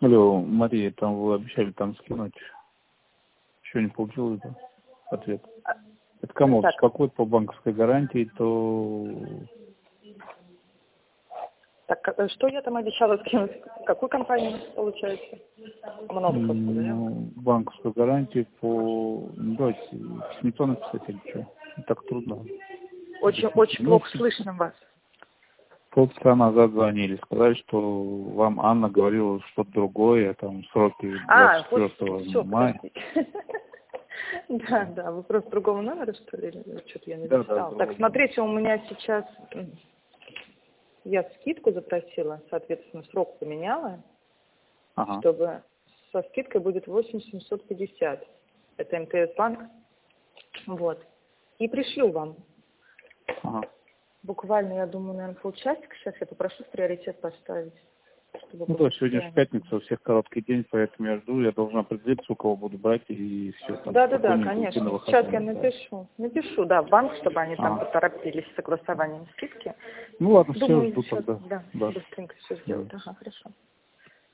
Алло, Мария, там вы обещали там скинуть. Еще не получил это ответ. Это кому беспокоит по банковской гарантии, то... Так, что я там обещала скинуть? Какую компанию получается? Много просто, да? Банковскую гарантию по... Давайте письмецо написать или что? Так трудно. Очень плохо слышно вас. Полчаса назад звонили, сказали, что вам Анна говорила что-то другое, там сроки 24 мая. Да, вы просто другого номера, что ли? Что-то я не записала. Так, смотрите, у меня сейчас... Я скидку запросила, соответственно, срок поменяла, чтобы со скидкой будет 8750. Это МТС банк. Вот. И пришлю вам. Буквально, я думаю, наверное, полчасика. Сейчас я попрошу в приоритет поставить. Ну да, сегодня же пятница, у всех короткий день, поэтому я жду, я должна определиться, у кого буду брать, и все. Да, конечно. Сейчас я напишу, да, в банк, чтобы они там поторопились с согласованием скидки. Ну ладно, думаю, все, жду тогда. Да, быстренько все сделать. Ага, хорошо.